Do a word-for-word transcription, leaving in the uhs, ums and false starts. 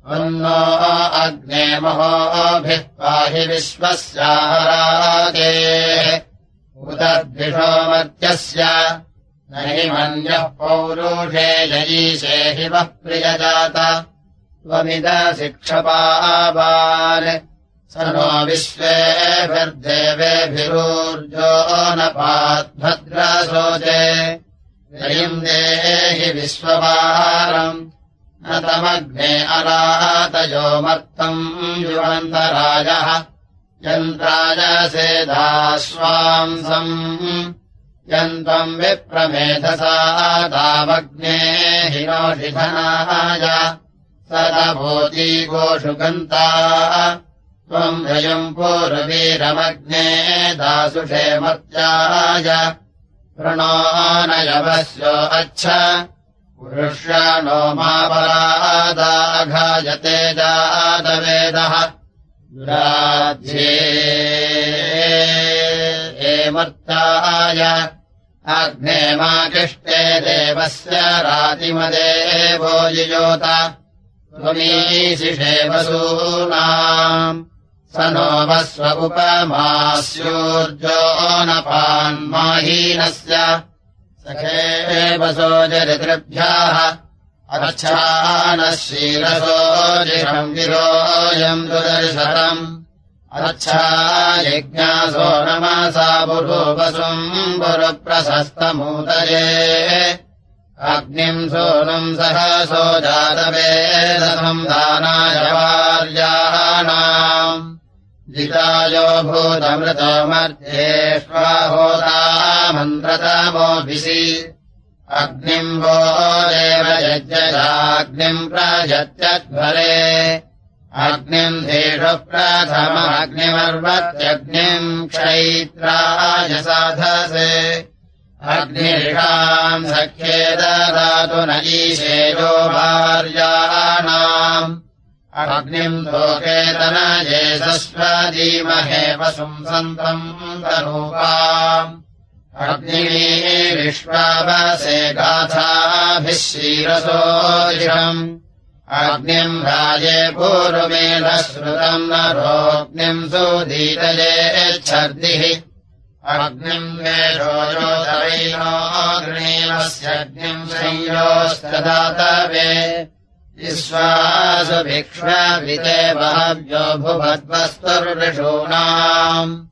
अन्नो अग्ने महोभिः पाहि विश्वस्याहरागे उदद्विषो मर्त्यस्य न हि मन्यः पौरुषे जयीशे हि वः प्रियजात त्वमिदसि क्षपावान् स नो विश्वेभिर्देवेभिरूर्जो न पाद्भद्रशोचे ययिम् देहि विश्ववारम् न तमग्ने अरातयो मर्तम् युवन्तराजः यन्त्राजसेदाश्वांसम् यन्त्वम् विप्रमेधसा दावग्ने हिनोषिधनाय सदभूती गोषु गन्ता त्वम् रयम् पूर्वीरमग्ने दासुषे मर्त्याय प्रणो नयवस्यो अच्छ पुरुष्याणो मापरादाघायते जातवेदः दुराध्ये मर्त्याय अग्ने माकिष्टे देवस्य रातिमदेवो युयोत त्वमीशिषे वसूनाम् स नो वस्व उपमास्योर्जो नपान्माहीनस्य सखे वसोजरितृभ्यः अच्छानः शीरसोजिषम् गिरोऽयम् दुदर्शतम् अच्छा यज्ञासो नमसा पुरूपसुम् पुरुप्रशस्तमूतये अग्निम् सोनुम् सहसो जातवेदसम् दानाय वार्याणाम् जितायो भूतमृतो मर्त्येष्वाहोता मन्त्रतमोऽभिषि अग्निम् वो देव यज्ञजाग्निम् प्रजत्यध्वरे अग्निम् धेषु प्रथमग्निमर्वत्यग्निम् क्षैत्राय साधसे अग्निषाम् सख्ये ददातु न ईशेयो भार्याणाम् अग्निम् लोके तनये सस्वधीमहे वसुम् सन्तम् तनूपाम् अग्निविश्वावसे गाथाभिः शीरसोऽधिषम् अग्निम् राजे पूर्वमेधः श्रुतम् नरोऽग्निम् सुदीतयेच्छर्दिः अग्निम् वेषो योधवैनो गृणीमस्यग्निम् संयोस्तदातवे विश्वासु भिक्ष्वाभिते बहव्यो भुवद्वस्तुर्विषूणाम्